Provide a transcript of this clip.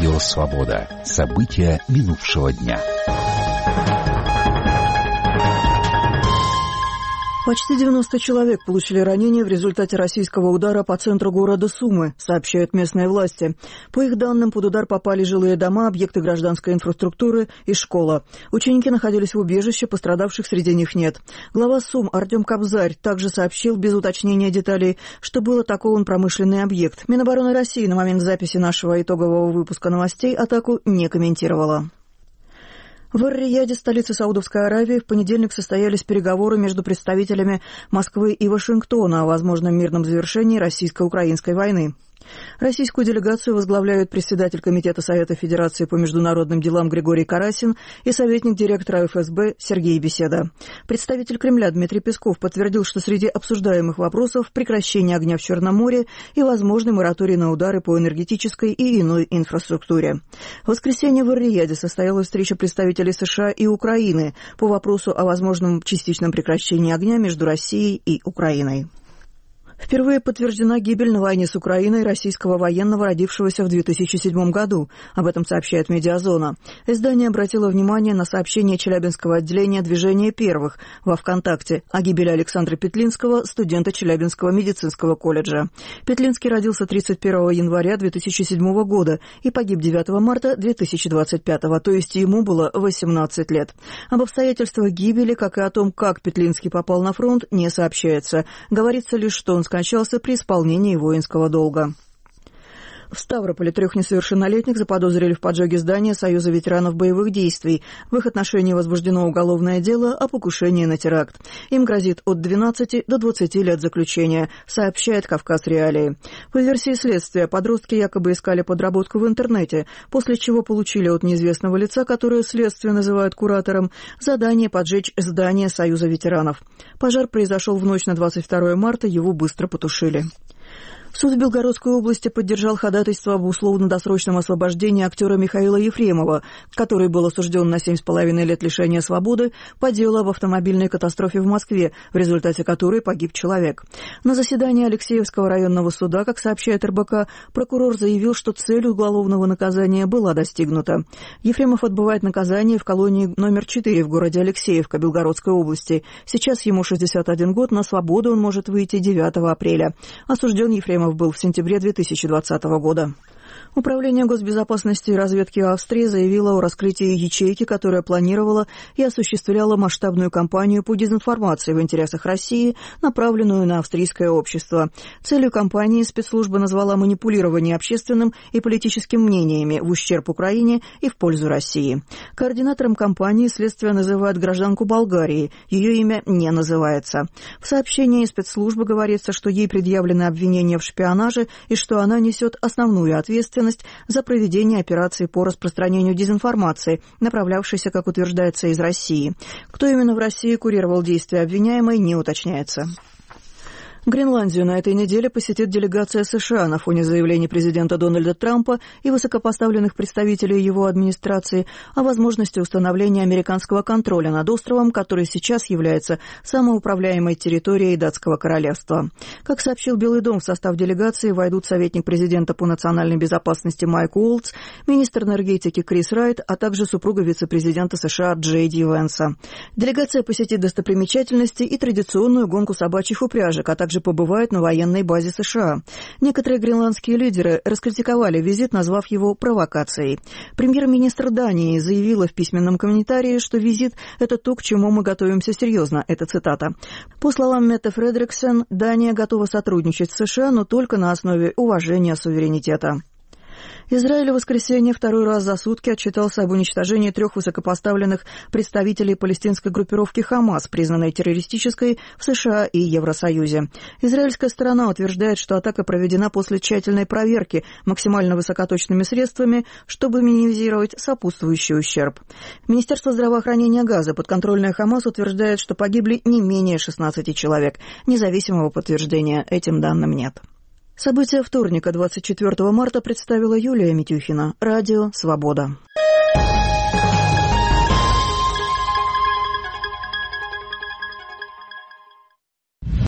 Радио «Свобода». События минувшего дня. Почти 90 человек получили ранения в результате российского удара по центру города Сумы, сообщают местные власти. По их данным, под удар попали жилые дома, объекты гражданской инфраструктуры и школа. Ученики находились в убежище, пострадавших среди них нет. Глава Сум Артем Кобзарь также сообщил, без уточнения деталей, что был атакован промышленный объект. Минобороны России на момент записи нашего итогового выпуска новостей атаку не комментировала. В Эр-Рияде, столице Саудовской Аравии, в понедельник состоялись переговоры между представителями Москвы и Вашингтона о возможном мирном завершении российско-украинской войны. Российскую делегацию возглавляют председатель Комитета Совета Федерации по международным делам Григорий Карасин и советник директора ФСБ Сергей Беседа. Представитель Кремля Дмитрий Песков подтвердил, что среди обсуждаемых вопросов прекращение огня в Черном море и возможный мораторий на удары по энергетической и иной инфраструктуре. В воскресенье в Эр-Рияде состоялась встреча представителей США и Украины по вопросу о возможном частичном прекращении огня между Россией и Украиной. Впервые подтверждена гибель на войне с Украиной российского военного, родившегося в 2007 году. Об этом сообщает «Медиазона». Издание обратило внимание на сообщение Челябинского отделения «Движения первых» во ВКонтакте о гибели Александра Петлинского, студента Челябинского медицинского колледжа. Петлинский родился 31 января 2007 года и погиб 9 марта 2025, то есть ему было 18 лет. Об обстоятельствах гибели, как и о том, как Петлинский попал на фронт, не сообщается. Говорится лишь, что он скончался при исполнении воинского долга. В Ставрополе 3 несовершеннолетних заподозрили в поджоге здания Союза ветеранов боевых действий. В их отношении возбуждено уголовное дело о покушении на теракт. Им грозит от 12 до 20 лет заключения, сообщает «Кавказ Реалии». По версии следствия, подростки якобы искали подработку в интернете, после чего получили от неизвестного лица, которое следствие называют куратором, задание поджечь здание Союза ветеранов. Пожар произошел в ночь на 22 марта, его быстро потушили. Суд в Белгородской области поддержал ходатайство об условно-досрочном освобождении актера Михаила Ефремова, который был осужден на 7,5 лет лишения свободы по делу об автомобильной катастрофе в Москве, в результате которой погиб человек. На заседании Алексеевского районного суда, как сообщает РБК, прокурор заявил, что цель уголовного наказания была достигнута. Ефремов отбывает наказание в колонии номер 4 в городе Алексеевка Белгородской области. Сейчас ему 61 год, на свободу он может выйти 9 апреля. Осужден Ефремов был в сентябре 2020 года. Управление госбезопасности и разведки Австрии заявило о раскрытии ячейки, которая планировала и осуществляла масштабную кампанию по дезинформации в интересах России, направленную на австрийское общество. Целью кампании спецслужба назвала манипулирование общественным и политическим мнениями в ущерб Украине и в пользу России. Координатором кампании следствие называет гражданку Болгарии, ее имя не называется. В сообщении спецслужбы говорится, что ей предъявлены обвинения в шпионаже и что она несет основную ответственность за проведение операции по распространению дезинформации, направлявшейся, как утверждается, из России. Кто именно в России курировал действия обвиняемой, не уточняется. Гренландию на этой неделе посетит делегация США на фоне заявлений президента Дональда Трампа и высокопоставленных представителей его администрации о возможности установления американского контроля над островом, который сейчас является самоуправляемой территорией Датского королевства. Как сообщил Белый дом, в состав делегации войдут советник президента по национальной безопасности Майк Уолтс, министр энергетики Крис Райт, а также супруга вице-президента США Джей Ди Венса. Делегация посетит достопримечательности и традиционную гонку собачьих упряжек, а также побывает на военной базе США. Некоторые гренландские лидеры раскритиковали визит, назвав его провокацией. Премьер-министр Дании заявила в письменном комментарии, что визит – это то, к чему мы готовимся серьезно. Это цитата. По словам Метте Фредериксен, Дания готова сотрудничать с США, но только на основе уважения суверенитета. Израиль в воскресенье второй раз за сутки отчитался об уничтожении 3 высокопоставленных представителей палестинской группировки «Хамас», признанной террористической в США и Евросоюзе. Израильская сторона утверждает, что атака проведена после тщательной проверки максимально высокоточными средствами, чтобы минимизировать сопутствующий ущерб. Министерство здравоохранения Газа, подконтрольное «Хамас», утверждает, что погибли не менее 16 человек. Независимого подтверждения этим данным нет. События вторника, 24 марта, представила Юлия Митюхина. Радио «Свобода».